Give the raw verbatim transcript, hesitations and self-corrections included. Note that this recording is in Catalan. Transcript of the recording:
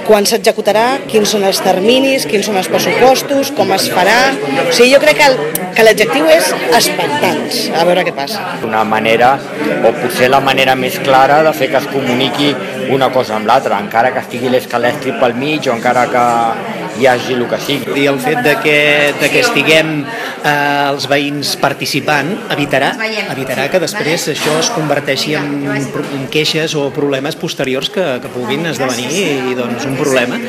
quan s'executarà, quins són els terminis, quins són els pressupostos, com es farà. O sigui, jo crec que, el, que l'adjectiu és expectants, a veure què passa. Una manera, o potser la manera més clara de fer que es comuniqui una cosa amb l'altra, encara que estigui l'escalèstric pel mig o encara que hi hagi el que sigui. I el fet de que, de que estiguem eh, els veïns participant evitarà, evitarà que després això es converteixi en, en queixes o problemes posteriors que, que puguin esdevenir i, doncs, un problema.